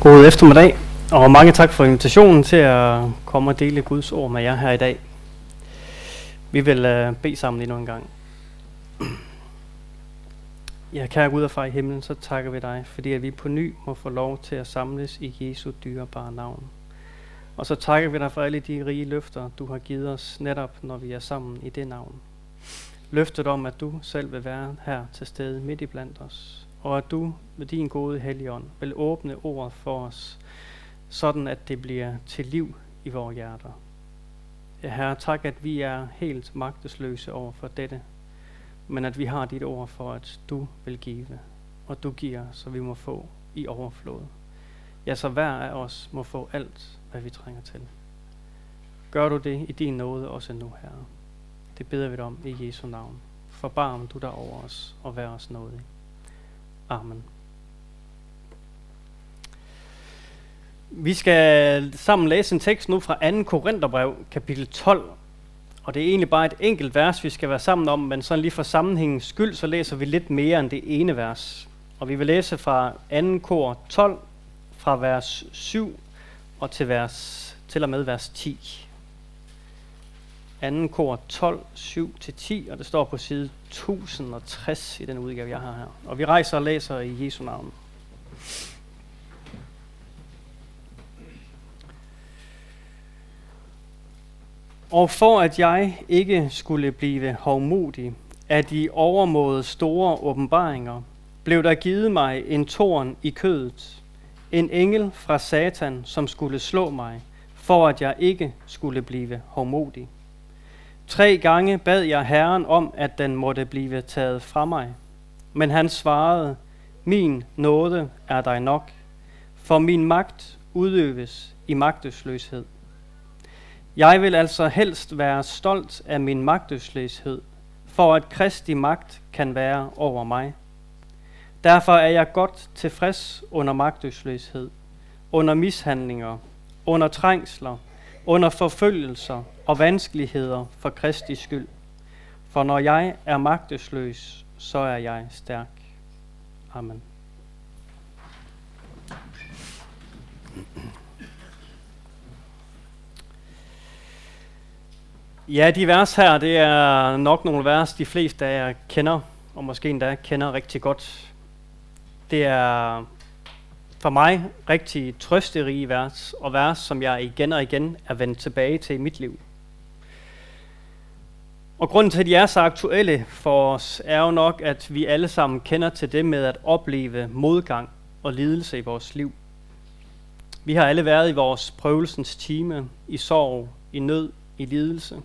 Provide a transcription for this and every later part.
God eftermiddag, og mange tak for invitationen til at komme og dele Guds ord med jer her i dag. Vi vil bede sammen endnu en gang. Ja, kære Gud og far i himlen, så takker vi dig, fordi at vi på ny må få lov til at samles i Jesu dyrebare navn. Og så takker vi dig for alle de rige løfter, du har givet os netop, når vi er sammen i det navn. Løftet om, at du selv vil være her til stede midt i blandt os, og at du med din gode Helligånd vil åbne ordet for os, sådan at det bliver til liv i vores hjerter. Ja, Herre, tak, at vi er helt magtesløse over for dette, men at vi har dit ord for, at du vil give, og du giver, så vi må få i overflod. Ja, så hver af os må få alt, hvad vi trænger til. Gør du det i din nåde også nu, Herre. Det beder vi dig om i Jesu navn. Forbarm du dig over os, og vær os nådig. Amen. Vi skal sammen læse en tekst nu fra 2. Korintherbrev, kapitel 12. Og det er egentlig bare et enkelt vers, vi skal være sammen om, men sådan lige for sammenhængens skyld, så læser vi lidt mere end det ene vers. Og vi vil læse fra 2. Kor 12, fra vers 7 og til og med vers 10. 2. Kor 12, 7-10, og det står på side 1060 i den udgave, jeg har her. Og vi rejser og læser i Jesu navn. Og for at jeg ikke skulle blive hovmodig af de overmåde store åbenbaringer, blev der givet mig en torn i kødet, en engel fra Satan, som skulle slå mig, for at jeg ikke skulle blive hovmodig. 3 gange bad jeg Herren om, at den måtte blive taget fra mig. Men han svarede, min nåde er dig nok, for min magt udøves i magtesløshed. Jeg vil altså helst være stolt af min magtesløshed, for at Kristi magt kan være over mig. Derfor er jeg godt tilfreds under magtesløshed, under mishandlinger, under trængsler, under forfølgelser og vanskeligheder for Kristi skyld. For når jeg er magtesløs, så er jeg stærk. Amen. Ja, de vers her, det er nok nogle vers, de fleste af jer kender, og måske endda kender rigtig godt. Det er for mig rigtig trøsterige vers, og vers, som jeg igen og igen er vendt tilbage til i mit liv. Og grunden til, at de er så aktuelle for os, er jo nok, at vi alle sammen kender til det med at opleve modgang og lidelse i vores liv. Vi har alle været i vores prøvelsens time, i sorg, i nød, i lidelse.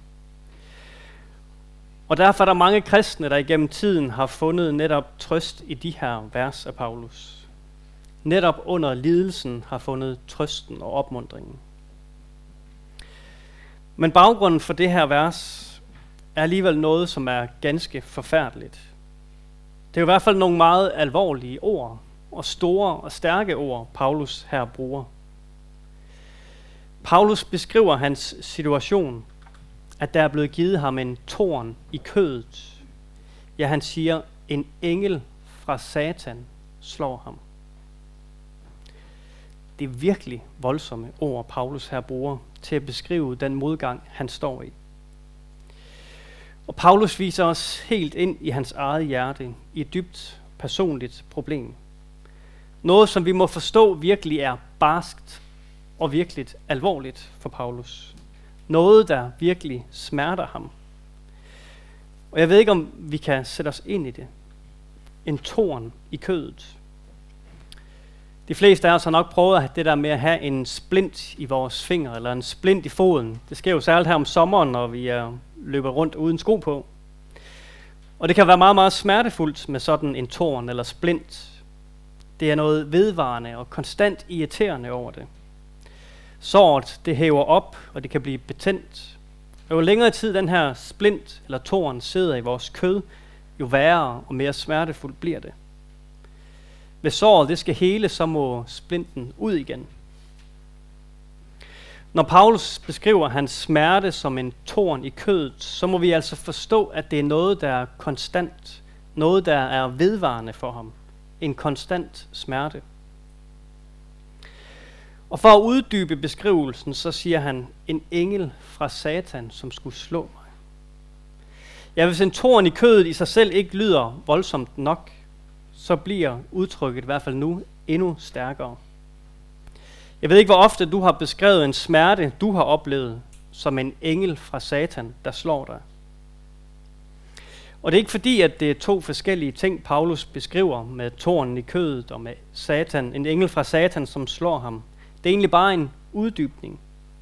Og derfor er der mange kristne, der igennem tiden har fundet netop trøst i de her vers af Paulus. Netop under lidelsen har fundet trøsten og opmuntringen. Men baggrunden for det her vers er alligevel noget, som er ganske forfærdeligt. Det er i hvert fald nogle meget alvorlige ord, og store og stærke ord, Paulus her bruger. Paulus beskriver hans situation, at der er blevet givet ham en torn i kødet. Ja, han siger, en engel fra Satan slår ham. Det er virkelig voldsomme ord, Paulus her bruger til at beskrive den modgang, han står i. Og Paulus viser os helt ind i hans eget hjerte i et dybt personligt problem. Noget, som vi må forstå virkelig er barskt og virkelig alvorligt for Paulus. Noget, der virkelig smerter ham. Og jeg ved ikke, om vi kan sætte os ind i det. En torn i kødet. De fleste af os har nok prøvet det der med at have en splint i vores finger, eller en splint i foden. Det sker jo særligt her om sommeren, når vi løber rundt uden sko på. Og det kan være meget, meget smertefuldt med sådan en torn eller splint. Det er noget vedvarende og konstant irriterende over det. Såret, det hæver op, og det kan blive betændt. Og jo længere tid den her splint eller torn sidder i vores kød, jo værre og mere smertefuldt bliver det. Hvis såret det skal hele, så må splinten ud igen. Når Paulus beskriver hans smerte som en torn i kødet, så må vi altså forstå, at det er noget, der er konstant. Noget, der er vedvarende for ham. En konstant smerte. Og for at uddybe beskrivelsen, så siger han, en engel fra Satan, som skulle slå mig. Ja, hvis en torn i kødet i sig selv ikke lyder voldsomt nok, så bliver udtrykket i hvert fald nu endnu stærkere. Jeg ved ikke, hvor ofte du har beskrevet en smerte, du har oplevet, som en engel fra Satan, der slår dig. Og det er ikke fordi, at det er to forskellige ting, Paulus beskriver med tornen i kødet og med Satan, en engel fra Satan, som slår ham. Det er egentlig bare en uddybning.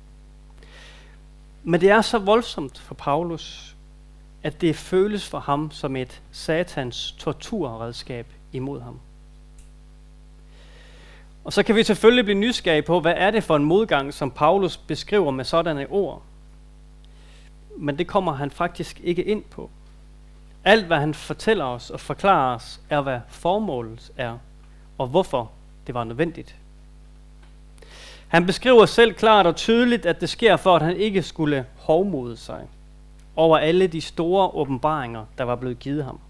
Men det er så voldsomt for Paulus, at det føles for ham som et Satans torturredskab imod ham. Og så kan vi selvfølgelig blive nysgerrige på, hvad er det for en modgang, som Paulus beskriver med sådanne ord. Men det kommer han faktisk ikke ind på. Alt, hvad han fortæller os og forklarer os, er, hvad formålet er, og hvorfor det var nødvendigt. Han beskriver selv klart og tydeligt, at det sker for, at han ikke skulle hovmode sig over alle de store åbenbaringer, der var blevet givet ham.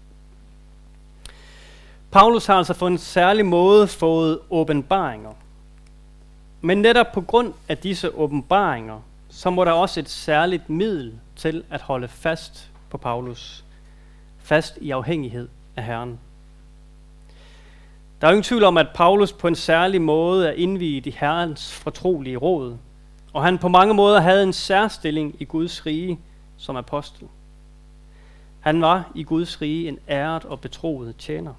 Paulus har altså på en særlig måde fået åbenbaringer. Men netop på grund af disse åbenbaringer, så må der også et særligt middel til at holde fast på Paulus. Fast i afhængighed af Herren. Der er jo ingen tvivl om, at Paulus på en særlig måde er indviet i Herrens fortrolige råd, og han på mange måder havde en særstilling i Guds rige som apostel. Han var i Guds rige en æret og betroet tjener.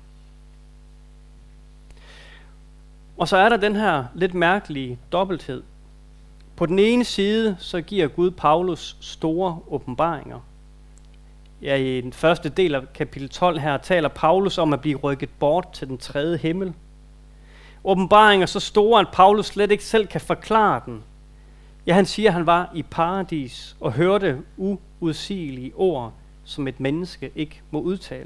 Og så er der den her lidt mærkelige dobbelthed. På den ene side, så giver Gud Paulus store åbenbaringer. Ja, i den første del af kapitel 12 her taler Paulus om at blive rykket bort til den tredje himmel. Åbenbaringer så store, at Paulus slet ikke selv kan forklare den. Ja, han siger, at han var i paradis og hørte uudsigelige ord, som et menneske ikke må udtale.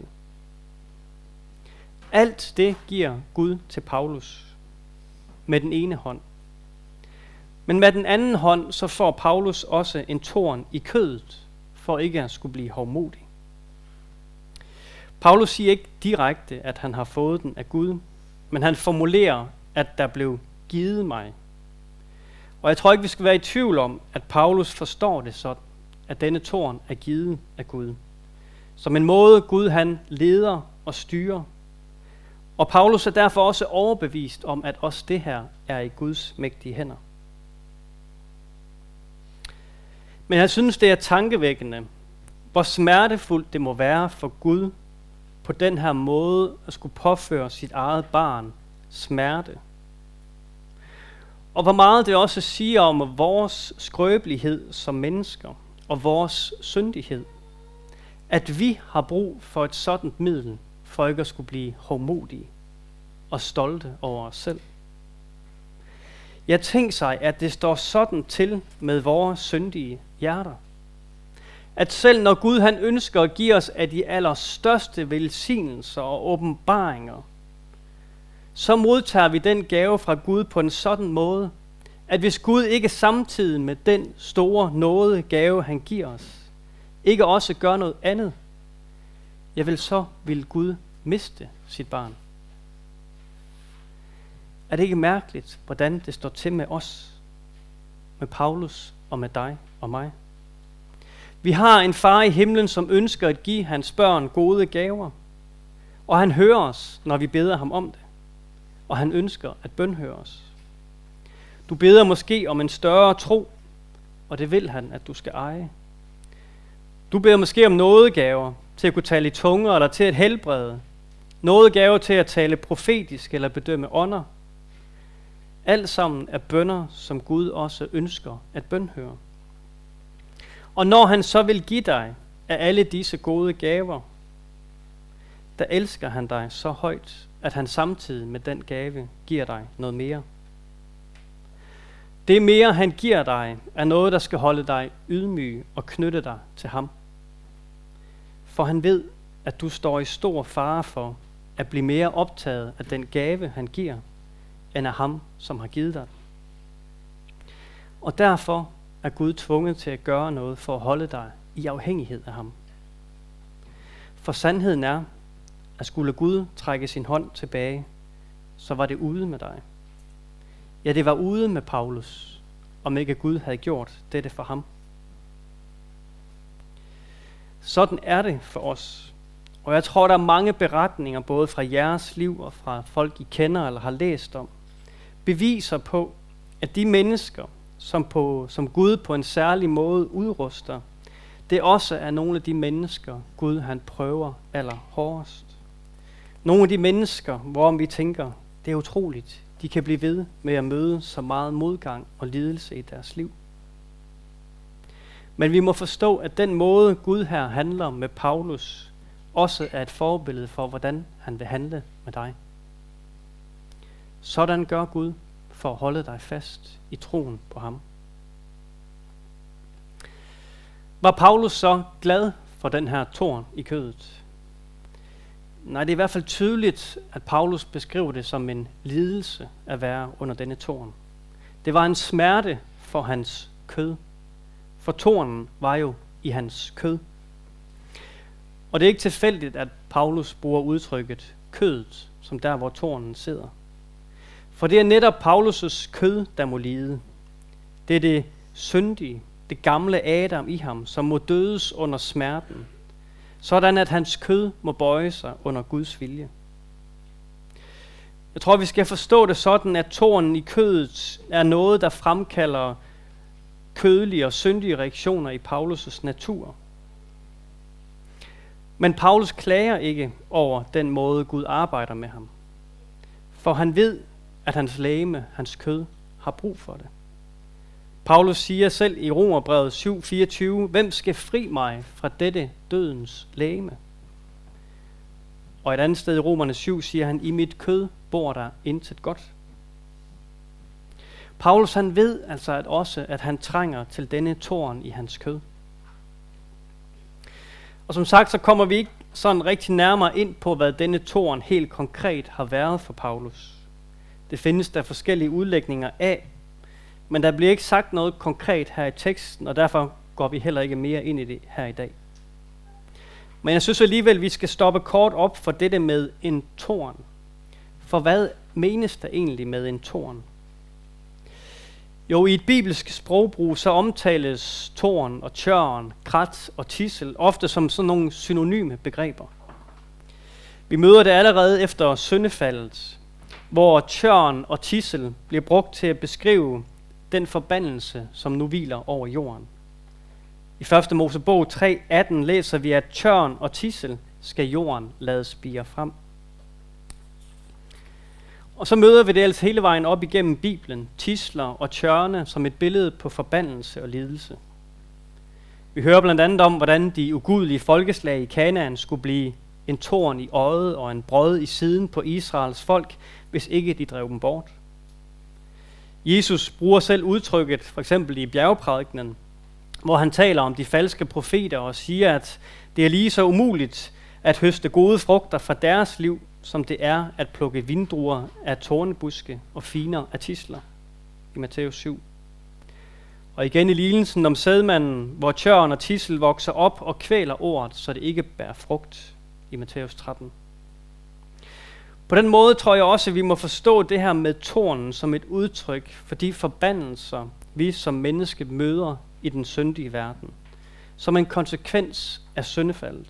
Alt det giver Gud til Paulus med den ene hånd. Men med den anden hånd, så får Paulus også en torn i kødet, for ikke at skulle blive hovmodig. Paulus siger ikke direkte, at han har fået den af Gud, men han formulerer, at der blev givet mig. Og jeg tror ikke, vi skal være i tvivl om, at Paulus forstår det sådan, at denne torn er givet af Gud. Som en måde Gud han leder og styrer. Og Paulus er derfor også overbevist om, at også det her er i Guds mægtige hænder. Men jeg synes, det er tankevækkende, hvor smertefuldt det må være for Gud på den her måde at skulle påføre sit eget barn smerte. Og hvor meget det også siger om vores skrøbelighed som mennesker og vores syndighed. At vi har brug for et sådan middel, for ikke at skulle blive hovmodige og stolte over os selv. Jeg tænker sig, at det står sådan til med vores syndige hjerter. At selv når Gud han ønsker at give os af de allerstørste velsignelser og åbenbaringer, så modtager vi den gave fra Gud på en sådan måde, at hvis Gud ikke samtidig med den store nåde gave han giver os, ikke også gør noget andet, så vil Gud miste sit barn. Er det ikke mærkeligt, hvordan det står til med os, med Paulus og med dig og mig? Vi har en far i himlen, som ønsker at give hans børn gode gaver, og han hører os, når vi beder ham om det, og han ønsker at bønhøre os. Du beder måske om en større tro, og det vil han, at du skal eje. Du beder måske om nådegaver til at kunne tale i tunger eller til at helbrede, nådegaver til at tale profetisk eller bedømme ånder. Alt sammen er bønner, som Gud også ønsker at bønhøre. Og når han så vil give dig af alle disse gode gaver, der elsker han dig så højt, at han samtidig med den gave giver dig noget mere. Det mere han giver dig, er noget, der skal holde dig ydmyg og knytte dig til ham. For han ved, at du står i stor fare for at blive mere optaget af den gave, han giver, end af ham, som har givet dig. Og derfor er Gud tvunget til at gøre noget for at holde dig i afhængighed af ham. For sandheden er, at skulle Gud trække sin hånd tilbage, så var det ude med dig. Ja, det var ude med Paulus, om ikke Gud havde gjort dette for ham. Sådan er det for os. Og jeg tror, der er mange beretninger, både fra jeres liv og fra folk, I kender eller har læst om, beviser på, at de mennesker, som Gud på en særlig måde udruster, det også er nogle af de mennesker, Gud han prøver allerhårdest. Nogle af de mennesker, hvorom vi tænker, det er utroligt, de kan blive ved med at møde så meget modgang og lidelse i deres liv. Men vi må forstå, at den måde Gud her handler med Paulus, også er et forbillede for, hvordan han vil handle med dig. Sådan gør Gud for at holde dig fast i troen på ham. Var Paulus så glad for den her torn i kødet? Nej, det er i hvert fald tydeligt, at Paulus beskriver det som en lidelse at være under denne torn. Det var en smerte for hans kød. For tornen var jo i hans kød. Og det er ikke tilfældigt, at Paulus bruger udtrykket kødet, som der, hvor tornen sidder. For det er netop Paulus' kød, der må lide. Det er det syndige, det gamle Adam i ham, som må dødes under smerten, sådan at hans kød må bøje sig under Guds vilje. Jeg tror, vi skal forstå det sådan, at tornen i kødet er noget, der fremkalder kødelige og syndige reaktioner i Paulus' natur. Men Paulus klager ikke over den måde, Gud arbejder med ham. For han ved, at hans legeme, hans kød, har brug for det. Paulus siger selv i Romerbrevet 7:24, hvem skal fri mig fra dette dødens legeme? Og et andet sted i Romerne 7 siger han, i mit kød bor der intet godt. Paulus han ved altså at han trænger til denne torn i hans kød. Og som sagt, så kommer vi ikke sådan rigtig nærmere ind på, hvad denne torn helt konkret har været for Paulus. Det findes der forskellige udlægninger af, men der bliver ikke sagt noget konkret her i teksten, og derfor går vi heller ikke mere ind i det her i dag. Men jeg synes alligevel, vi skal stoppe kort op for dette med en torn. For hvad menes der egentlig med en torn? Jo, i et bibelsk sprogbrug, så omtales torn og tjørn, krat og tidsel ofte som sådan nogle synonyme begreber. Vi møder det allerede efter syndefaldet, hvor tjørn og tidsel bliver brugt til at beskrive den forbandelse, som nu hviler over jorden. I 1. Mosebog 3:18 læser vi, at tjørn og tidsel skal jorden lade spire frem. Og så møder vi det altså hele vejen op igennem Bibelen, tidsler og tjørne som et billede på forbandelse og lidelse. Vi hører blandt andet om, hvordan de ugudelige folkeslag i Kanaan skulle blive en torn i øjet og en brød i siden på Israels folk, hvis ikke de drev dem bort. Jesus bruger selv udtrykket, for eksempel i bjergprædikenen, hvor han taler om de falske profeter og siger, at det er lige så umuligt at høste gode frugter fra deres liv, som det er at plukke vindruer af tornebuske og finer af tisler i Matthæus 7. Og igen i lignelsen om sædmanden, hvor tjørn og tidsel vokser op og kvæler ordet, så det ikke bærer frugt i Matthæus 13. På den måde tror jeg også, at vi må forstå det her med tornen som et udtryk for de forbandelser, vi som menneske møder i den syndige verden, som en konsekvens af syndefaldet.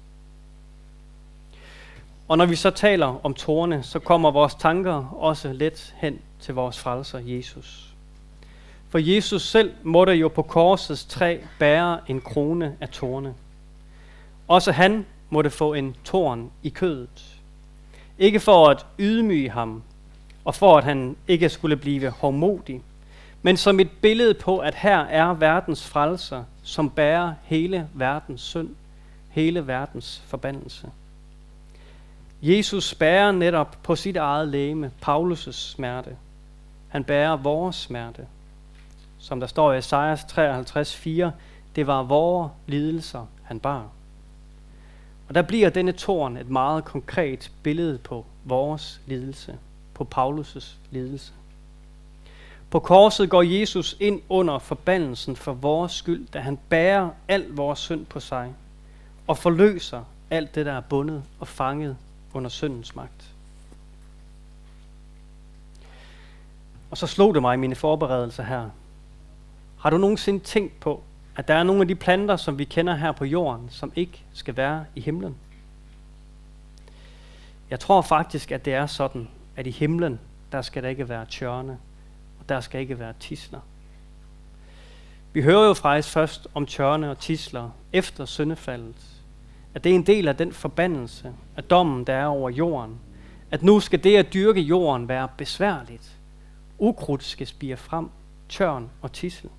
Og når vi så taler om torne, så kommer vores tanker også let hen til vores frelser Jesus. For Jesus selv måtte jo på korsets træ bære en krone af torne. Også han måtte få en torn i kødet. Ikke for at ydmyge ham, og for at han ikke skulle blive hovmodig, men som et billede på, at her er verdens frelser, som bærer hele verdens synd, hele verdens forbandelse. Jesus bærer netop på sit eget legeme Paulus' smerte. Han bærer vores smerte. Som der står i Esajas 53:4, det var vores lidelser, han bar. Og der bliver denne torn et meget konkret billede på vores lidelse, på Paulus' lidelse. På korset går Jesus ind under forbandelsen for vores skyld, da han bærer al vores synd på sig og forløser alt det, der er bundet og fanget under syndens magt. Og så slog det mig i mine forberedelser her. Har du nogensinde tænkt på, at der er nogle af de planter, som vi kender her på jorden, som ikke skal være i himlen? Jeg tror faktisk, at det er sådan, at i himlen, der skal der ikke være tjørne, og der skal ikke være tidsler. Vi hører jo faktisk først om tjørne og tidsler efter syndefaldet, at det er en del af den forbandelse, af dommen, der er over jorden, at nu skal det at dyrke jorden være besværligt. Ukrudt skal spire frem, tjørn og tidsel.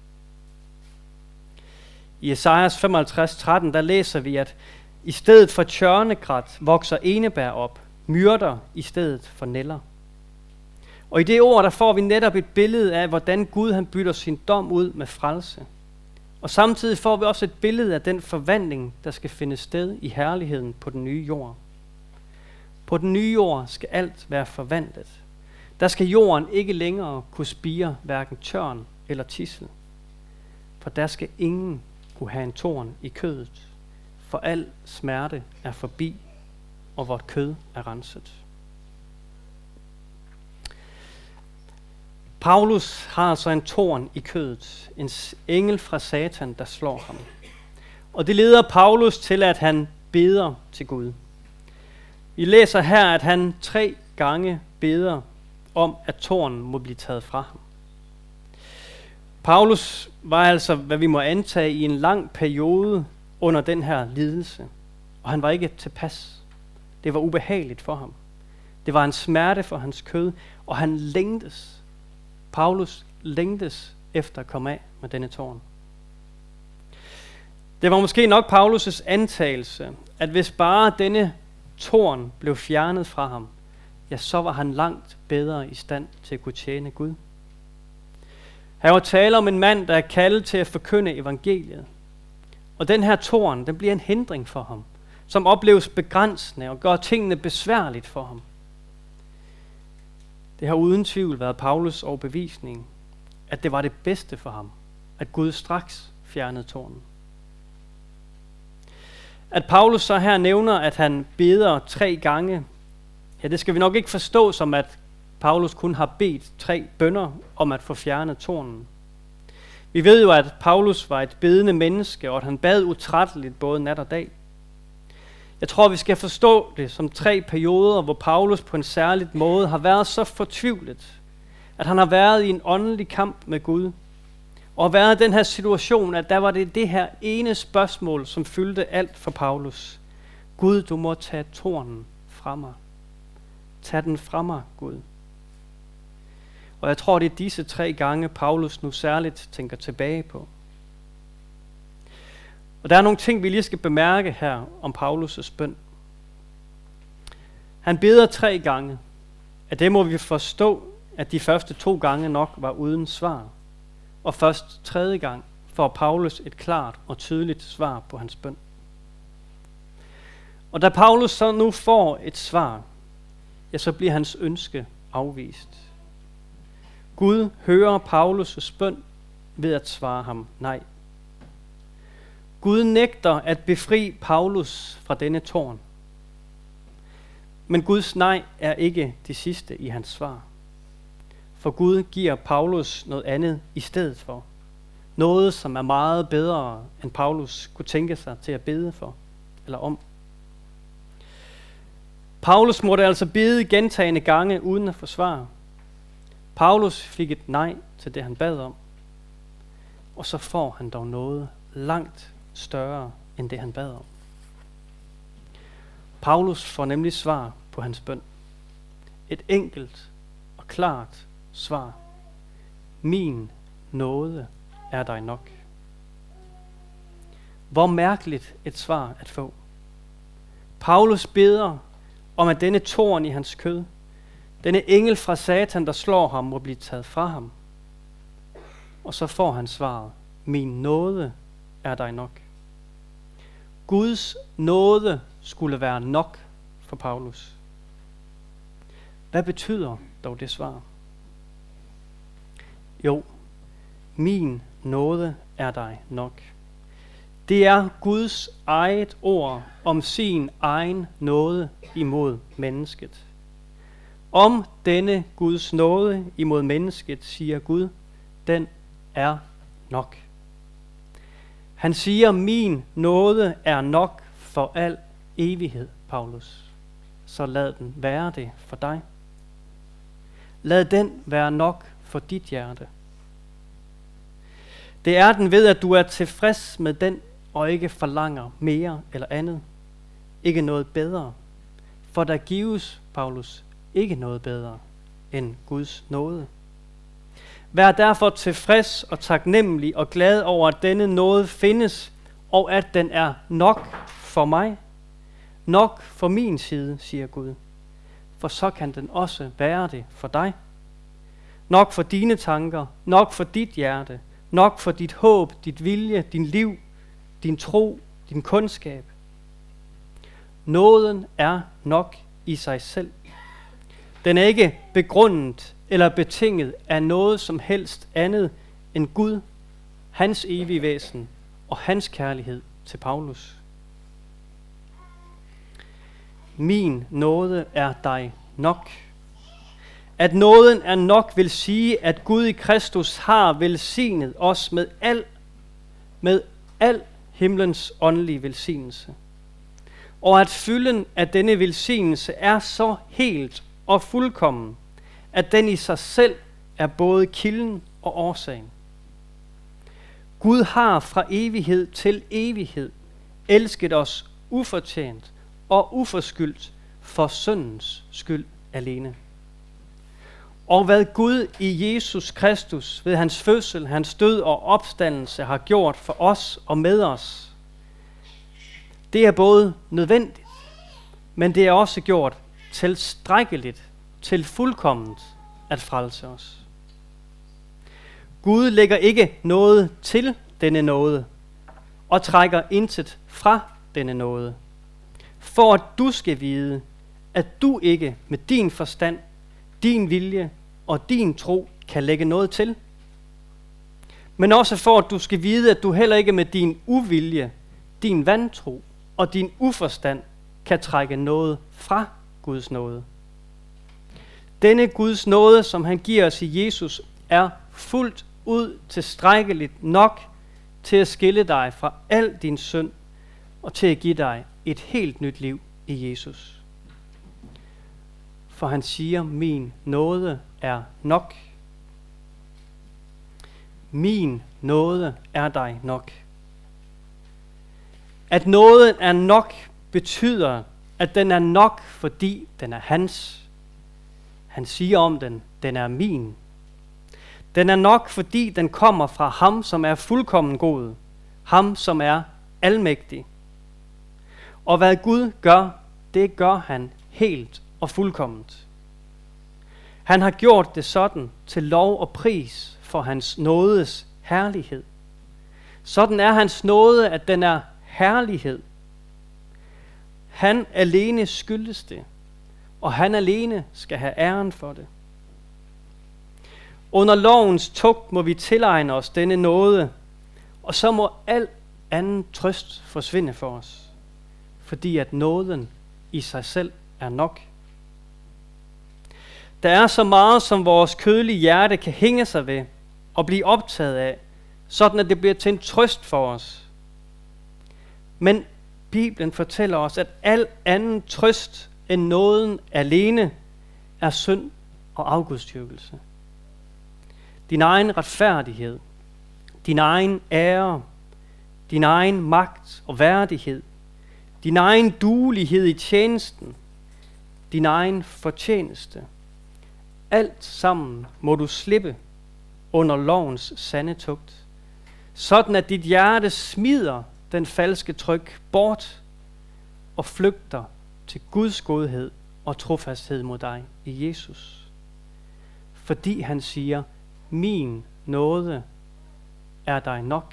I Esajas 55:13, der læser vi, at i stedet for tjørnegrat vokser enebær op, myrder i stedet for næller. Og i det ord, der får vi netop et billede af, hvordan Gud han bytter sin dom ud med frelse. Og samtidig får vi også et billede af den forvandling, der skal finde sted i herligheden på den nye jord. På den nye jord skal alt være forvandlet. Der skal jorden ikke længere kunne spire hverken tørn eller tidsel. For der skal ingen kunne have en torn i kødet, for al smerte er forbi, og vort kød er renset. Paulus har altså en torn i kødet, en engel fra Satan, der slår ham. Og det leder Paulus til, at han beder til Gud. Vi læser her, at han 3 gange beder om, at tornen må blive taget fra ham. Paulus var altså, hvad vi må antage, i en lang periode under den her lidelse, og han var ikke tilpas. Det var ubehageligt for ham. Det var en smerte for hans kød, og han længtes. Paulus længtes efter at komme af med denne torn. Det var måske nok Paulus' antagelse, at hvis bare denne torn blev fjernet fra ham, ja, så var han langt bedre i stand til at kunne tjene Gud. Her var tale om en mand, der er kaldet til at forkynde evangeliet. Og den her torn, den bliver en hindring for ham, som opleves begrænsende og gør tingene besværligt for ham. Det har uden tvivl været Paulus' overbevisning, at det var det bedste for ham, at Gud straks fjernede tornen. At Paulus så her nævner, at han beder 3 gange, ja, det skal vi nok ikke forstå som, at Paulus kun har bedt 3 bønner om at få fjernet tornen. Vi ved jo, at Paulus var et bedende menneske, og at han bad utrætteligt både nat og dag. Jeg tror, vi skal forstå det som 3 perioder, hvor Paulus på en særlig måde har været så fortvivlet, at han har været i en åndelig kamp med Gud, og har været i den her situation, at der var det her ene spørgsmål, som fyldte alt for Paulus. Gud, du må tage tornen fra mig. Tag den fra mig, Gud. Og jeg tror, det er disse 3 gange, Paulus nu særligt tænker tilbage på. Og der er nogle ting, vi lige skal bemærke her om Paulus' bøn. Han beder 3 gange. At det må vi forstå, at de første 2 gange nok var uden svar. Og først 3. gang får Paulus et klart og tydeligt svar på hans bøn. Og da Paulus så nu får et svar, ja, så bliver hans ønske afvist. Gud hører Paulus' bøn ved at svare ham nej. Gud nægter at befri Paulus fra denne torn. Men Guds nej er ikke det sidste i hans svar. For Gud giver Paulus noget andet i stedet for. Noget, som er meget bedre, end Paulus kunne tænke sig til at bede for, eller om. Paulus måtte altså bede gentagne gange uden at få svar. Paulus fik et nej til det, han bad om. Og så får han dog noget langt større end det, han bad om. Paulus får nemlig svar på hans bøn. Et enkelt og klart svar. Min nåde er dig nok. Hvor mærkeligt et svar at få. Paulus beder om, at denne torn i hans kød, denne engel fra Satan, der slår ham, må blive taget fra ham. Og så får han svaret. Min nåde er dig nok. Guds nåde skulle være nok for Paulus. Hvad betyder dog det svar? Jo, min nåde er dig nok. Det er Guds eget ord om sin egen nåde imod mennesket. Om denne Guds nåde imod mennesket, siger Gud, den er nok. Han siger, min nåde er nok for al evighed, Paulus. Så lad den være det for dig. Lad den være nok for dit hjerte. Det er den ved, at du er tilfreds med den, og ikke forlanger mere eller andet. Ikke noget bedre. For der gives, Paulus, ikke noget bedre end Guds nåde. Vær derfor tilfreds og taknemmelig og glad over, at denne nåde findes, og at den er nok for mig. Nok for min side, siger Gud. For så kan den også være det for dig. Nok for dine tanker, nok for dit hjerte, nok for dit håb, dit vilje, din liv, din tro, din kundskab. Nåden er nok i sig selv. Den er ikke begrundet eller betinget af noget som helst andet end Gud, hans evige væsen og hans kærlighed til Paulus. Min nåde er dig nok. At nåden er nok vil sige, at Gud i Kristus har velsignet os med al himlens åndelige velsignelse. Og at fylden af denne velsignelse er så helt og fuldkommen, at den i sig selv er både kilden og årsagen. Gud har fra evighed til evighed elsket os ufortjent og uforskyldt for syndens skyld alene. Og hvad Gud i Jesus Kristus ved hans fødsel, hans død og opstandelse har gjort for os og med os, det er både nødvendigt, men det er også gjort tilstrækkeligt, til fuldkomment at frelse os. Gud lægger ikke noget til denne nåde, og trækker intet fra denne nåde, for at du skal vide, at du ikke med din forstand, din vilje og din tro kan lægge noget til. Men også for at du skal vide, at du heller ikke med din uvilje, din vantro og din uforstand kan trække noget fra Guds nåde. Denne Guds nåde, som han giver os i Jesus, er fuldt ud tilstrækkeligt nok til at skille dig fra al din synd og til at give dig et helt nyt liv i Jesus. For han siger, min nåde er nok. Min nåde er dig nok. At nåden er nok betyder, at den er nok, fordi den er hans. Han siger om den, den er min. Den er nok, fordi den kommer fra ham, som er fuldkommen god. Ham, som er almægtig. Og hvad Gud gør, det gør han helt og fuldkomment. Han har gjort det sådan til lov og pris for hans nådes herlighed. Sådan er hans nåde, at den er herlighed. Han alene skyldes det, og han alene skal have æren for det. Under lovens tugt må vi tilegne os denne nåde, og så må al anden trøst forsvinde for os, fordi at nåden i sig selv er nok. Der er så meget, som vores kødelige hjerte kan hænge sig ved og blive optaget af, sådan at det bliver til en trøst for os. Men Bibelen fortæller os, at al anden trøst end nåden alene er synd og afgudstyrkelse. Din egen retfærdighed, din egen ære, din egen magt og værdighed, din egen duelighed i tjenesten, din egen fortjeneste. Alt sammen må du slippe under lovens sande tugt, sådan at dit hjerte smider den falske tryk bort og flygter til Guds godhed og trofasthed mod dig i Jesus. Fordi han siger, min nåde er dig nok.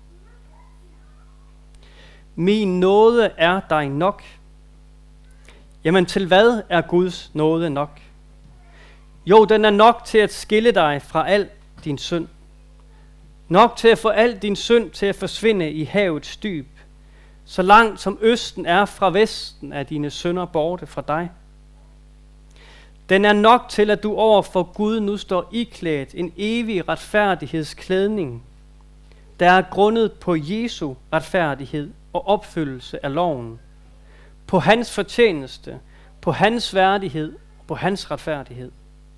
Min nåde er dig nok. Jamen til hvad er Guds nåde nok? Jo, den er nok til at skille dig fra al din synd. Nok til at få al din synd til at forsvinde i havets dyb. Så langt som østen er fra vesten, er dine synder borte fra dig. Den er nok til, at du over for Gud nu står iklædt en evig retfærdighedsklædning, der er grundet på Jesu retfærdighed og opfyldelse af loven, på hans fortjeneste, på hans værdighed og på hans retfærdighed.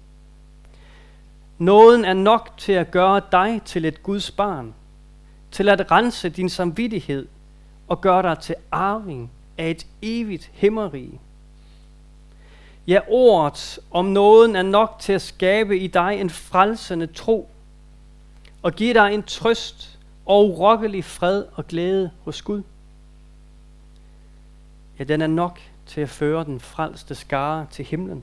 Nåden er nok til at gøre dig til et Guds barn, til at rense din samvittighed og gøre dig til arving af et evigt himmerige. Ja, ordet om nåden er nok til at skabe i dig en frelsende tro og give dig en trøst og urokkelig fred og glæde hos Gud. Ja, den er nok til at føre den frelste skare til himlen.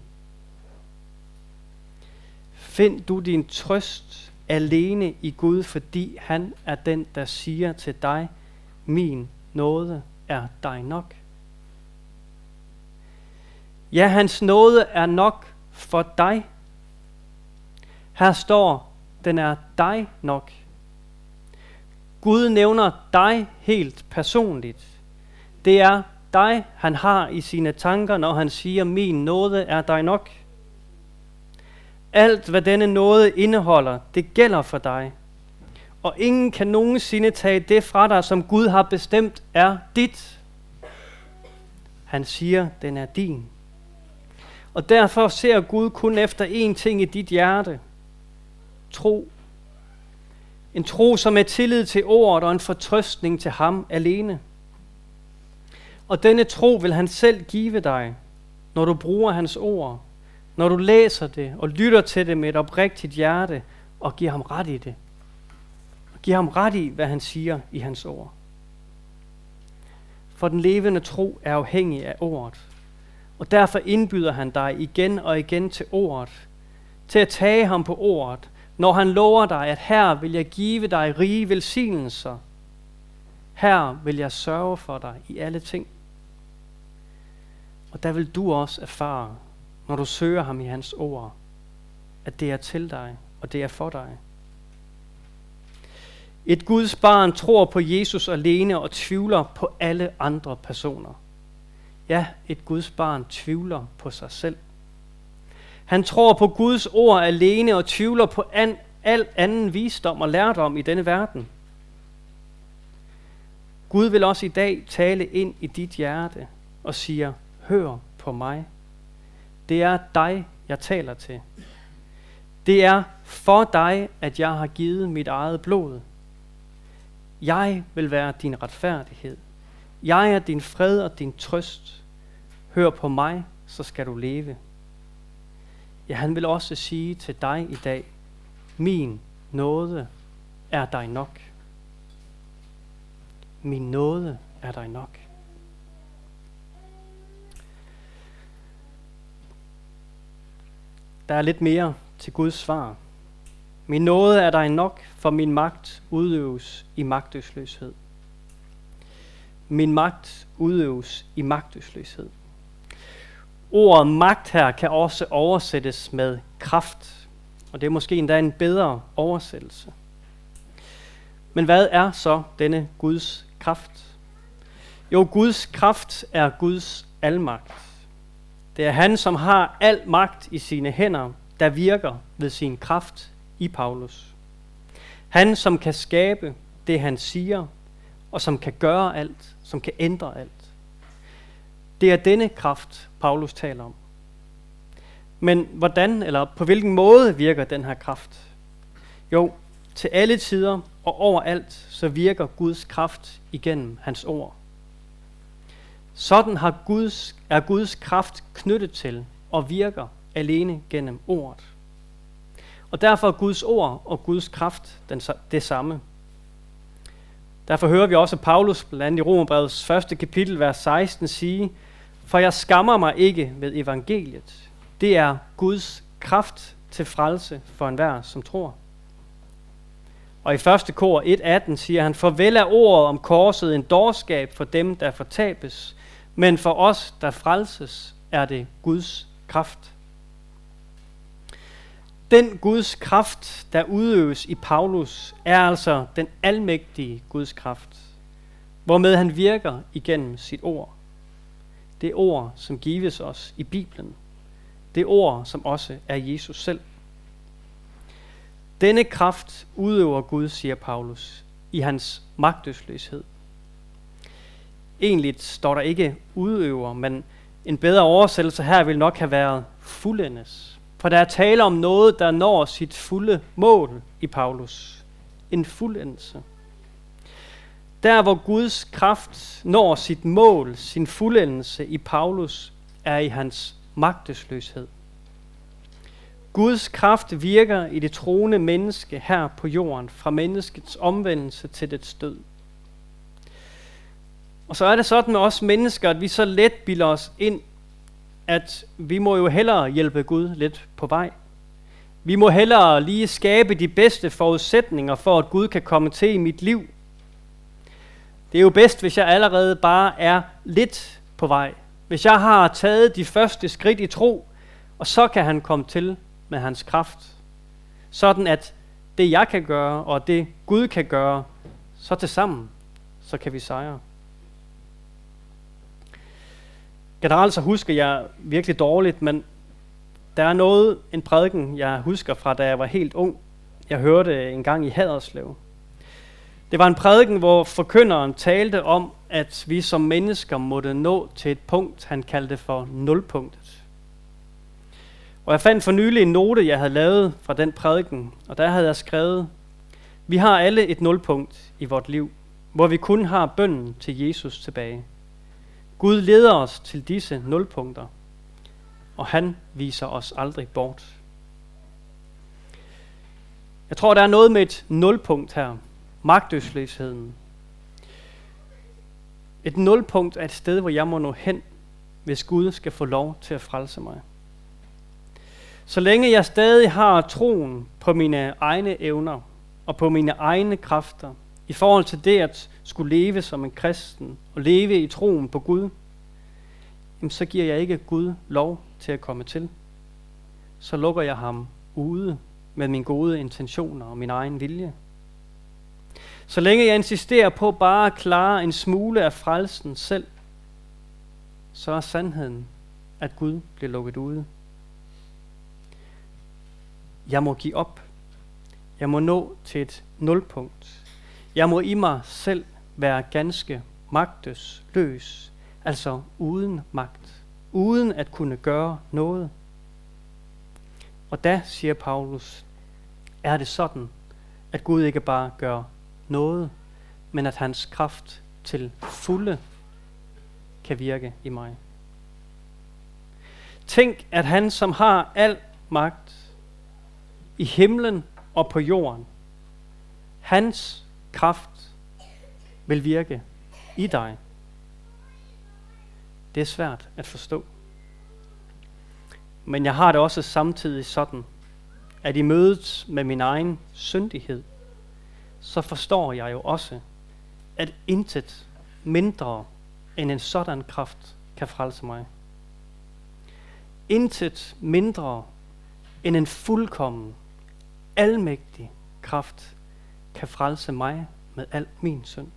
Find du din trøst alene i Gud, fordi han er den, der siger til dig, min nåde er dig nok. Ja, hans nåde er nok for dig. Her står, den er dig nok. Gud nævner dig helt personligt. Det er dig, han har i sine tanker, når han siger, min nåde er dig nok. Alt, hvad denne nåde indeholder, det gælder for dig. Og ingen kan nogensinde tage det fra dig, som Gud har bestemt er dit. Han siger, den er din. Og derfor ser Gud kun efter én ting i dit hjerte. Tro. En tro, som er tillid til ordet og en fortrøstning til ham alene. Og denne tro vil han selv give dig, når du bruger hans ord, når du læser det og lytter til det med et oprigtigt hjerte og giver ham ret i det. Og giver ham ret i, hvad han siger i hans ord. For den levende tro er afhængig af ordet. Og derfor indbyder han dig igen og igen til ordet, til at tage ham på ordet, når han lover dig, at her vil jeg give dig rige velsignelser. Her vil jeg sørge for dig i alle ting. Og der vil du også erfare, når du søger ham i hans ord, at det er til dig, og det er for dig. Et Guds barn tror på Jesus alene og tvivler på alle andre personer. Ja, et Guds barn tvivler på sig selv. Han tror på Guds ord alene og tvivler på al anden visdom og lærdom i denne verden. Gud vil også i dag tale ind i dit hjerte og siger, hør på mig. Det er dig, jeg taler til. Det er for dig, at jeg har givet mit eget blod. Jeg vil være din retfærdighed. Jeg er din fred og din trøst. Hør på mig, så skal du leve. Ja, han vil også sige til dig i dag, min nåde er dig nok. Min nåde er dig nok. Der er lidt mere til Guds svar. Min nåde er dig nok, for min magt udøves i magtesløshed. Min magt udøves i magtesløshed. Ordet magt her kan også oversættes med kraft, og det er måske endda en bedre oversættelse. Men hvad er så denne Guds kraft? Jo, Guds kraft er Guds almagt. Det er han, som har al magt i sine hænder, der virker ved sin kraft i Paulus. Han, som kan skabe det, han siger, og som kan gøre alt, som kan ændre alt. Det er denne kraft, Paulus taler om. Men hvordan eller på hvilken måde virker den her kraft? Jo, til alle tider og overalt, så virker Guds kraft igennem hans ord. Sådan er Guds kraft knyttet til og virker alene gennem ordet. Og derfor er Guds ord og Guds kraft det samme. Derfor hører vi også Paulus blandt andet i Romerbrevets 1. kapitel, vers 16 sige, for jeg skammer mig ikke ved evangeliet. Det er Guds kraft til frelse for enhver, som tror. Og i 1. Kor 1:18 siger han, for vel er ordet om korset en dårskab for dem, der fortabes, men for os, der frelses, er det Guds kraft. Den Guds kraft, der udøves i Paulus, er altså den almægtige Guds kraft, hvormed han virker igennem sit ord. Det ord, som gives os i Bibelen. Det ord, som også er Jesus selv. Denne kraft udøver Gud, siger Paulus, i hans magtesløshed. Egentlig står der ikke udøver, men en bedre oversættelse her vil nok have været fuldendes. For der er tale om noget, der når sit fulde mål i Paulus. En fuldendelse. Der hvor Guds kraft når sit mål, sin fuldendelse i Paulus, er i hans magtesløshed. Guds kraft virker i det troende menneske her på jorden, fra menneskets omvendelse til dets død. Og så er det sådan med os mennesker, at vi så let bilder os ind, at vi må jo hellere hjælpe Gud lidt på vej. Vi må hellere lige skabe de bedste forudsætninger for, at Gud kan komme til i mit liv. Det er jo bedst, hvis jeg allerede bare er lidt på vej. Hvis jeg har taget de første skridt i tro, og så kan han komme til med hans kraft. Sådan at det jeg kan gøre, og det Gud kan gøre, så til sammen, så kan vi sejre. Generelt så husker jeg virkelig dårligt, men der er en prædiken, jeg husker fra, da jeg var helt ung. Jeg hørte en gang i Haderslev. Det var en prædiken, hvor forkynderen talte om, at vi som mennesker måtte nå til et punkt, han kaldte for nulpunktet. Og jeg fandt for nylig en note, jeg havde lavet fra den prædiken, og der havde jeg skrevet: vi har alle et nulpunkt i vort liv, hvor vi kun har bønnen til Jesus tilbage. Gud leder os til disse nulpunkter, og han viser os aldrig bort. Jeg tror, der er noget med et nulpunkt her. Magtesløsheden. Et nulpunkt er et sted, hvor jeg må nå hen, hvis Gud skal få lov til at frelse mig. Så længe jeg stadig har troen på mine egne evner og på mine egne kræfter, i forhold til det at skulle leve som en kristen og leve i troen på Gud, så giver jeg ikke Gud lov til at komme til. Så lukker jeg ham ude med mine gode intentioner og min egen vilje. Så længe jeg insisterer på bare at klare en smule af frelsen selv, så er sandheden, at Gud bliver lukket ude. Jeg må give op. Jeg må nå til et nulpunkt. Jeg må i mig selv være ganske magtesløs, altså uden magt, uden at kunne gøre noget. Og da, siger Paulus, er det sådan, at Gud ikke bare gør noget, men at hans kraft til fulde kan virke i mig. Tænk, at han, som har al magt i himlen og på jorden, hans kraft vil virke i dig. Det er svært at forstå. Men jeg har det også samtidig sådan, at i mødet med min egen syndighed, så forstår jeg jo også, at intet mindre end en sådan kraft kan frelse mig. Intet mindre end en fuldkommen, almægtig kraft kan frelse mig med al min synd.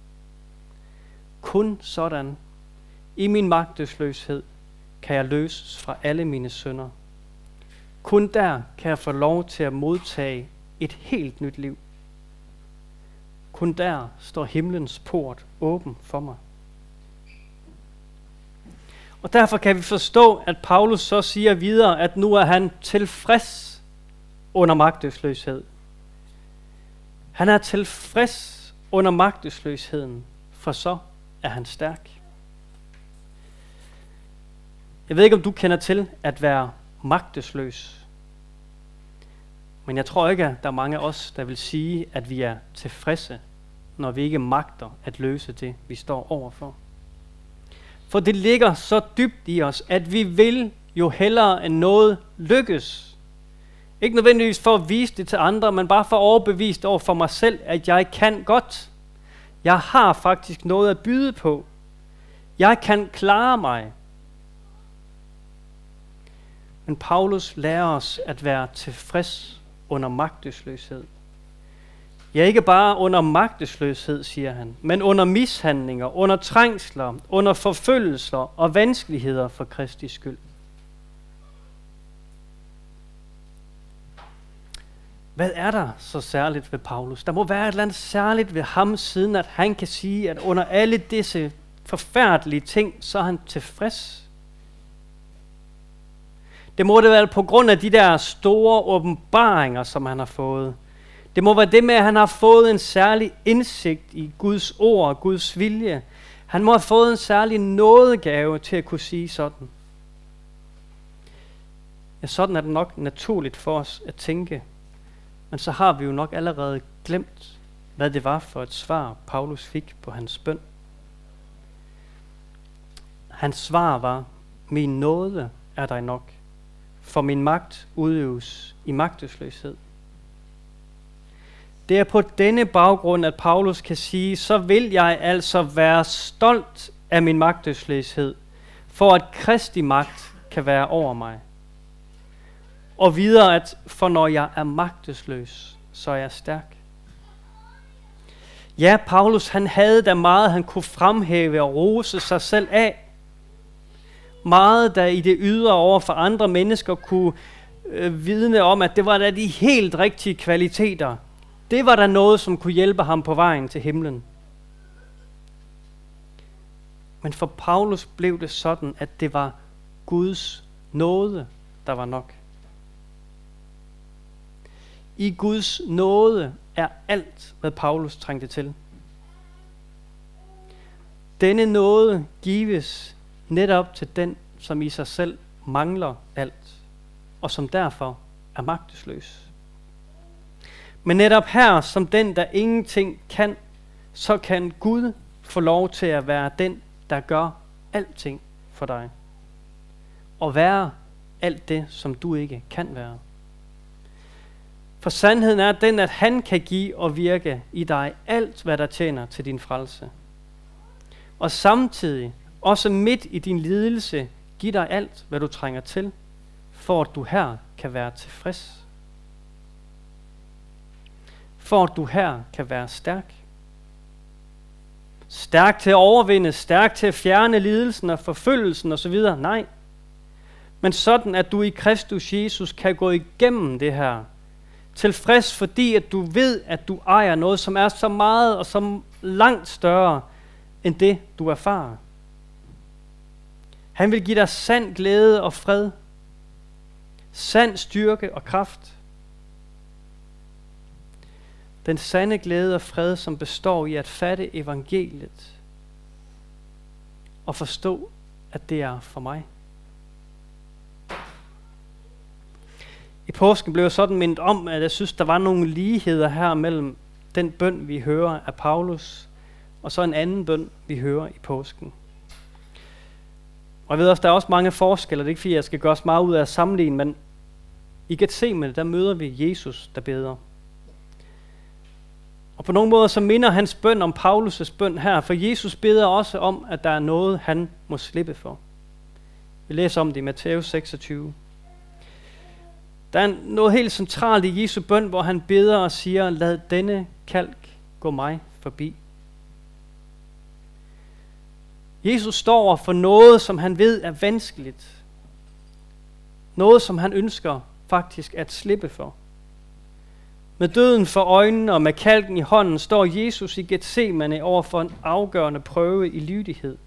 Kun sådan, i min magtesløshed, kan jeg løses fra alle mine synder. Kun der kan jeg få lov til at modtage et helt nyt liv. Kun der står himlens port åben for mig. Og derfor kan vi forstå, at Paulus så siger videre, at nu er han tilfreds under magtesløshed. Han er tilfreds under magtesløsheden, for så er han stærk. Jeg ved ikke, om du kender til at være magtesløs. Men jeg tror ikke, at der er mange af os, der vil sige, at vi er tilfredse, når vi ikke magter at løse det, vi står overfor. For det ligger så dybt i os, at vi vil jo hellere end noget lykkes. Ikke nødvendigvis for at vise det til andre, men bare for at overbevise over for mig selv, at jeg kan godt. Jeg har faktisk noget at byde på. Jeg kan klare mig. Men Paulus lærer os at være tilfreds under magtesløshed. Ja, ikke bare under magtesløshed, siger han, men under mishandlinger, under trængsler, under forfølgelser og vanskeligheder for Kristi skyld. Hvad er der så særligt ved Paulus? Der må være et eller andet særligt ved ham, siden at han kan sige, at under alle disse forfærdelige ting, så er han tilfreds. Det må det være på grund af de der store åbenbaringer, som han har fået. Det må være det med, at han har fået en særlig indsigt i Guds ord og Guds vilje. Han må have fået en særlig nådegave til at kunne sige sådan. Ja, sådan er det nok naturligt for os at tænke. Men så har vi jo nok allerede glemt, hvad det var for et svar, Paulus fik på hans bøn. Hans svar var, min nåde er dig nok, for min magt udøves i magtesløshed. Det er på denne baggrund, at Paulus kan sige, så vil jeg altså være stolt af min magtesløshed, for at Kristi magt kan være over mig. Og videre, at for når jeg er magtesløs, så er jeg stærk. Ja, Paulus han havde da meget, han kunne fremhæve og rose sig selv af. Meget, der i det ydre over for andre mennesker kunne vidne om, at det var da de helt rigtige kvaliteter. Det var da noget, som kunne hjælpe ham på vejen til himlen. Men for Paulus blev det sådan, at det var Guds nåde, der var nok. I Guds nåde er alt, hvad Paulus trængte til. Denne nåde gives netop til den, som i sig selv mangler alt, og som derfor er magtesløs. Men netop her, som den, der ingenting kan, så kan Gud få lov til at være den, der gør alting for dig. Og være alt det, som du ikke kan være. For sandheden er den, at han kan give og virke i dig alt, hvad der tjener til din frelse. Og samtidig, også midt i din lidelse, give dig alt, hvad du trænger til, for at du her kan være tilfreds. For at du her kan være stærk. Stærk til at overvinde, stærk til at fjerne lidelsen og forfølgelsen osv. Nej. Men sådan, at du i Kristus Jesus kan gå igennem det her. Tilfreds, fordi at du ved, at du ejer noget, som er så meget og så langt større, end det du erfarer. Han vil give dig sand glæde og fred. Sand styrke og kraft. Den sande glæde og fred, som består i at fatte evangeliet og forstå, at det er for mig. I påsken blev jeg sådan mindet om, at jeg synes, der var nogle ligheder her mellem den bøn, vi hører af Paulus, og så en anden bøn, vi hører i påsken. Og jeg ved også, der er også mange forskelle, det er ikke fordi, jeg skal gøre os meget ud af at sammenligne, men i Getsemane, der møder vi Jesus, der beder. Og på nogle måder så minder hans bøn om Paulus' bøn her, for Jesus beder også om, at der er noget, han må slippe for. Vi læser om det i Matthæus 26. Der er noget helt centralt i Jesu bøn, hvor han beder og siger, lad denne kalk gå mig forbi. Jesus står over for noget, som han ved er vanskeligt. Noget, som han ønsker faktisk at slippe for. Med døden for øjnene og med kalken i hånden står Jesus i Getsemane over for en afgørende prøve i lydighed.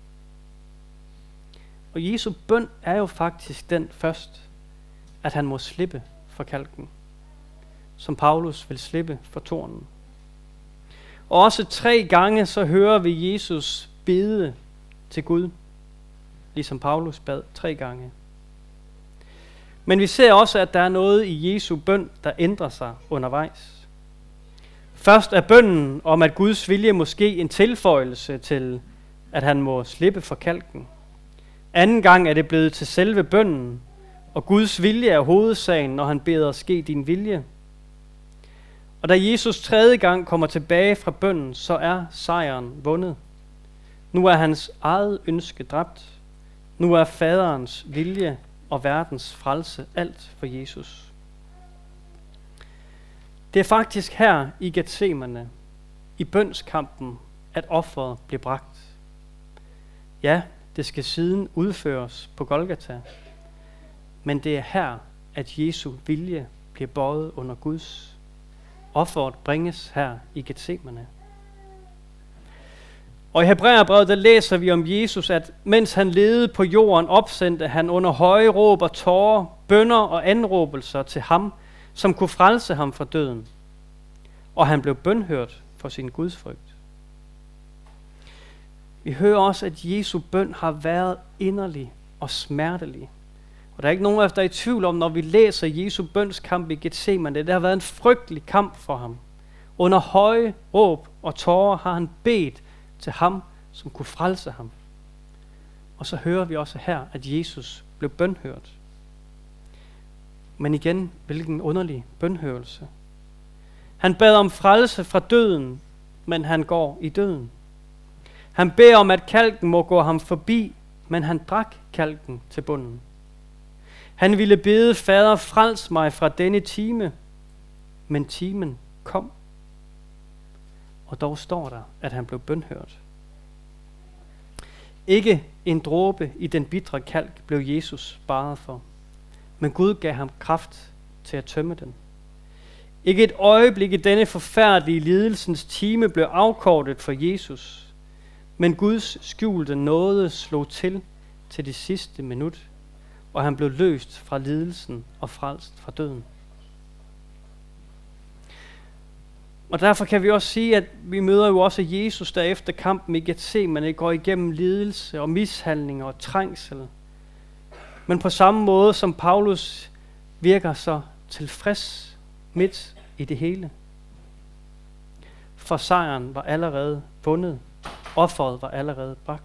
Og Jesu bøn er jo faktisk den først, at han må slippe for kalken, som Paulus vil slippe for tornen. Og også 3 gange så hører vi Jesus bede til Gud, ligesom Paulus bad 3 gange. Men vi ser også, at der er noget i Jesu bøn, der ændrer sig undervejs. Først er bønnen om, at Guds vilje måske en tilføjelse til, at han må slippe for kalken. Anden gang er det blevet til selve bønnen, og Guds vilje er hovedsagen, når han beder ske din vilje. Og da Jesus 3. gang kommer tilbage fra bønnen, så er sejren vundet. Nu er hans eget ønske dræbt. Nu er faderens vilje og verdens frelse alt for Jesus. Det er faktisk her i Getsemane, i bønskampen, at offeret bliver bragt. Ja, det skal siden udføres på Golgata, men det er her, at Jesu vilje bliver bøjet under Guds. offeret bringes her i Getsemane. Og i Hebræerbrevet, der læser vi om Jesus, at mens han levede på jorden, opsendte han under høje råb og tårer, bønner og anråbelser til ham, som kunne frelse ham fra døden. Og han blev bønhørt for sin gudsfrygt. Vi hører også, at Jesu bøn har været inderlig og smertelig. Og der er ikke nogen af os, der er i tvivl om, når vi læser Jesu bønskamp i Getsemane, det har været en frygtelig kamp for ham. Under høje råb og tårer har han bedt til ham, som kunne frelse ham. Og så hører vi også her, at Jesus blev bønhørt. Men igen, hvilken underlig bønhørelse. Han bad om frelse fra døden, men han går i døden. Han beder om, at kalken må gå ham forbi, men han drak kalken til bunden. Han ville bede, Fader, frels mig fra denne time, men timen kom. Og dog står der, at han blev bønhørt. Ikke en dråbe i den bitre kalk blev Jesus sparet for, men Gud gav ham kraft til at tømme den. Ikke et øjeblik i denne forfærdelige lidelsens time blev afkortet for Jesus, men Guds skjulte nåde slog til det sidste minut, og han blev løst fra lidelsen og frelst fra døden. Og derfor kan vi også sige, at vi møder jo også Jesus, der efter kampen i Getsemane går igennem lidelse og mishandling og trængsel. Men på samme måde som Paulus virker så tilfreds midt i det hele. For sejren var allerede vundet. Offeret var allerede bragt.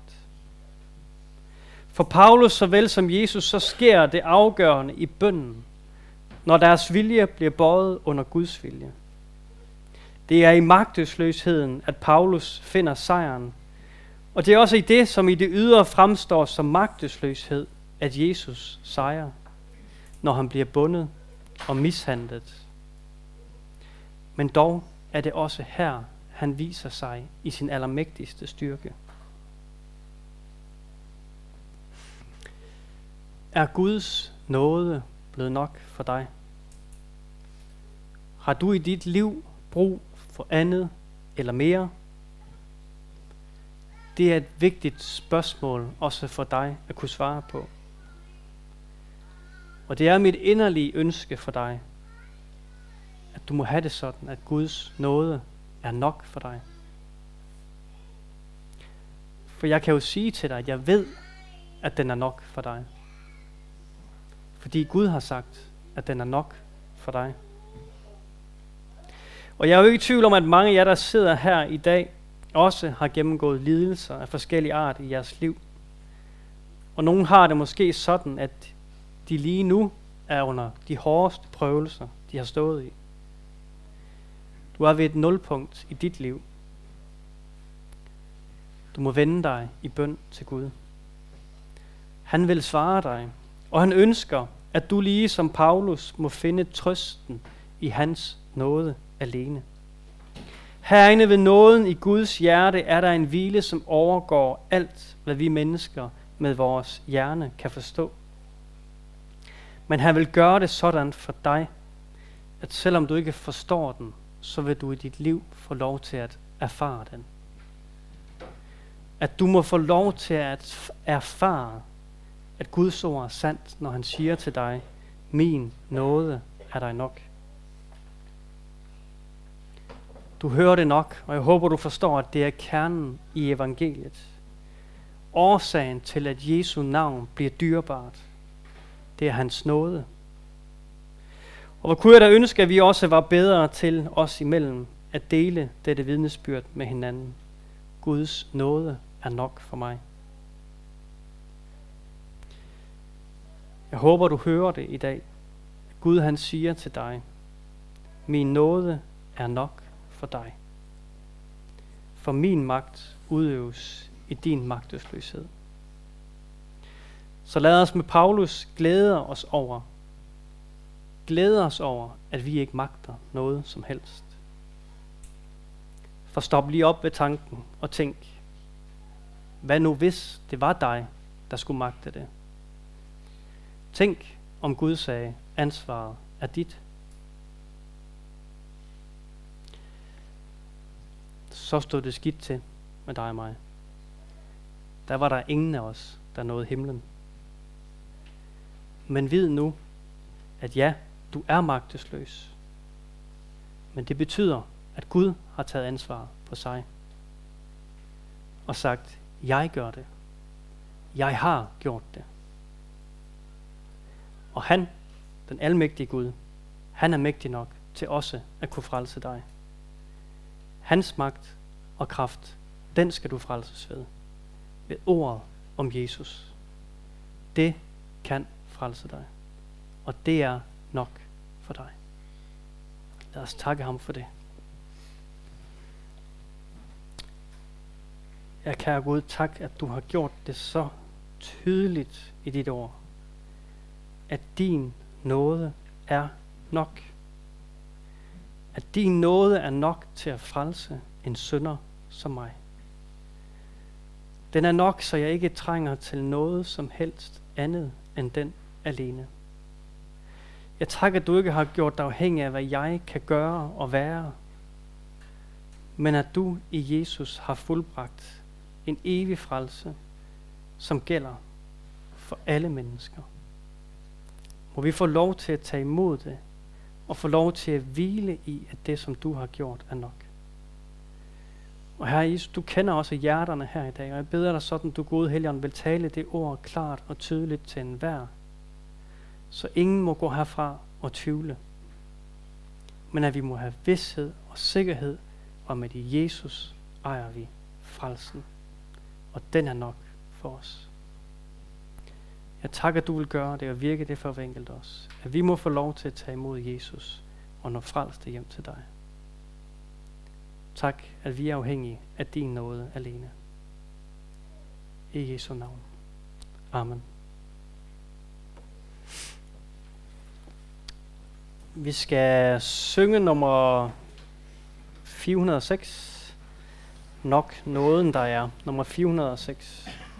For Paulus såvel som Jesus, så sker det afgørende i bønnen, når deres vilje bliver bøjet under Guds vilje. Det er i magtesløsheden, at Paulus finder sejren. Og det er også i det, som i det ydre fremstår som magtesløshed, at Jesus sejrer, når han bliver bundet og mishandlet. Men dog er det også her, han viser sig i sin allermægtigste styrke. Er Guds nåde blevet nok for dig? Har du i dit liv brug for andet eller mere? Det er et vigtigt spørgsmål også for dig at kunne svare på. Og det er mit inderlige ønske for dig, at du må have det sådan, at Guds nåde er nok for dig. For jeg kan jo sige til dig, at jeg ved, at den er nok for dig. Fordi Gud har sagt, at den er nok for dig. Og jeg er jo ikke i tvivl om, at mange af jer, der sidder her i dag, også har gennemgået lidelser af forskellige art i jeres liv. Og nogen har det måske sådan, at de lige nu er under de hårdeste prøvelser, de har stået i. Du er ved et nulpunkt i dit liv. Du må vende dig i bøn til Gud. Han vil svare dig, og han ønsker, at du lige som Paulus må finde trøsten i hans nåde alene. Herinde ved nåden i Guds hjerte er der en hvile, som overgår alt, hvad vi mennesker med vores hjerne kan forstå. Men han vil gøre det sådan for dig, at selvom du ikke forstår den, så vil du i dit liv få lov til at erfare den. At du må få lov til at erfare, at Guds ord er sandt, når han siger til dig, min nåde er dig nok. Du hører det nok, og jeg håber, du forstår, at det er kernen i evangeliet. Årsagen til, at Jesu navn bliver dyrebart, det er hans nåde. Og hvor kunne jeg da ønske, at vi også var bedre til os imellem at dele dette vidnesbyrd med hinanden. Guds nåde er nok for mig. Jeg håber, du hører det i dag. Gud han siger til dig, min nåde er nok for dig. For min magt udøves i din magtesløshed. Så lad os med Paulus glæde os over, at vi ikke magter noget som helst. For stop lige op ved tanken og tænk, hvad nu hvis det var dig, der skulle magte det? Tænk, om Gud sagde, ansvaret er dit. så stod det skidt til med dig og mig. Der var der ingen af os, der nåede himlen. Men vid nu, at ja, du er magtesløs. Men det betyder, at Gud har taget ansvar på sig. Og sagt, jeg gør det. Jeg har gjort det. Og han, den almægtige Gud, han er mægtig nok til også at kunne frelse dig. Hans magt og kraft, den skal du frelses ved ordet om Jesus. Det kan frelse dig. Og det er nok for dig. Lad os takke ham for det. Ja, kære Gud, tak, at du har gjort det så tydeligt i dit ord, at din nåde er nok. At din nåde er nok til at frelse en synder som mig. Den er nok, så jeg ikke trænger til noget som helst andet end den alene. Jeg takker, at du ikke har gjort dig afhængig af, hvad jeg kan gøre og være, men at du i Jesus har fuldbragt en evig frelse, som gælder for alle mennesker. Må vi få lov til at tage imod det, og få lov til at hvile i, at det, som du har gjort, er nok. Og Herre Jesus, du kender også hjerterne her i dag, og jeg beder dig sådan, du gode Helligånd vil tale det ord klart og tydeligt til enhver, så ingen må gå herfra og tvivle, men at vi må have vished og sikkerhed om, at i Jesus ejer vi frelsen, og den er nok for os. Jeg takker, at du vil gøre det og virke det for hver enkelt os, at vi må få lov til at tage imod Jesus og nå frelste hjem til dig. Tak, at vi er afhængige af din nåde alene. I Jesu navn. Amen. Vi skal synge nummer 406. Nok nåden der er. Nummer 406.